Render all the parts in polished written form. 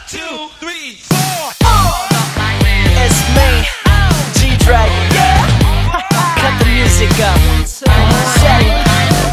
two, three, four. It's me, G-Dragon. Cut the music up. Set it.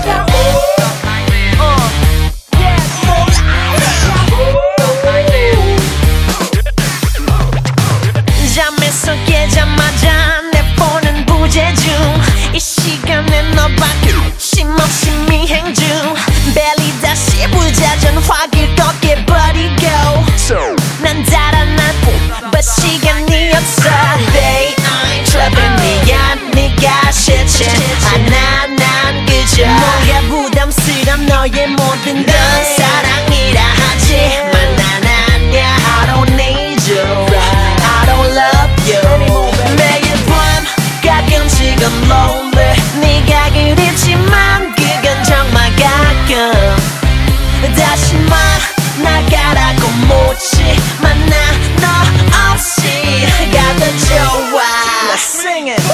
잠에서 깨자마자 내 폰은 부재중. 이 시간에 너밖에 쉼없이 미행 중. 벨리 다시 부자전 확일 꺾게 버리고 난 달아날 뿐 but 시간이 없어. Babe I'm trapping 네가 네가 싫지 않아. 난 그저 뭐가 부담스러운 너의 모든 건 사랑이라 하지만 난 아냐. I don't need you, I don't love you. 매일 밤 가끔씩은 lonely. 네가 그립지만 그건 정말 가끔. 다시 만나가라고 묻지 만나 너 없이 가도 좋아. Let's sing it.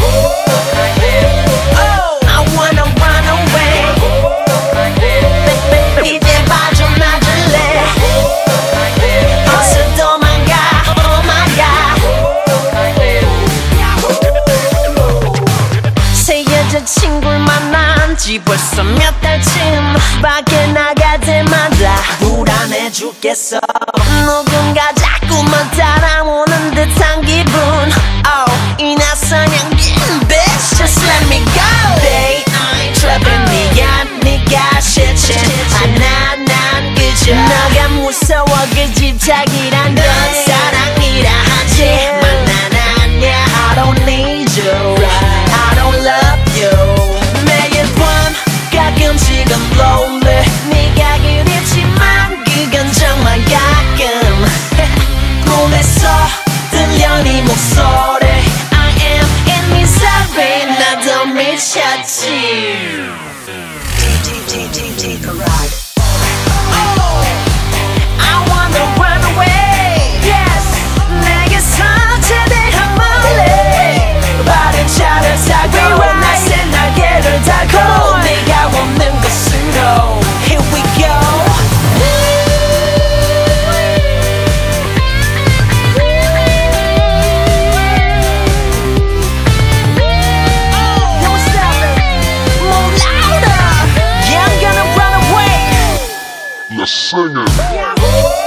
Oh, I wanna run away. 이제 빠져나갈래. 어서 도망가. Oh my God. 새 여자친구를 만난 지 벌써 몇 달쯤. 밖에 나갈 때마다 불안해 죽겠어. 누군가 자꾸만 따라오는 듯한 기분. Oh, 이 낯선 향기 bitch just let me go. Babe I'm trapping 네가 싫지 않아. 난 그저 너가 무서워 그 집착이란 건 사랑이라 하지만 난 아냐. I don't need you, I don't love you. 매일 밤 가끔씩은 lonely. 네가 그립지만 그건 정말 가끔. 꿈에서 들려 네 목소리. I am in misery. 나도 미쳤지. I wanna run away. Yes, 내게서 최대한 멀리. 빠른 차를 타고 낯선 날개를 달고 네가 없는 곳으로. Here we go. Don't stop it. Move louder. Yeah, I'm gonna run away. Let's sing it. Yeah.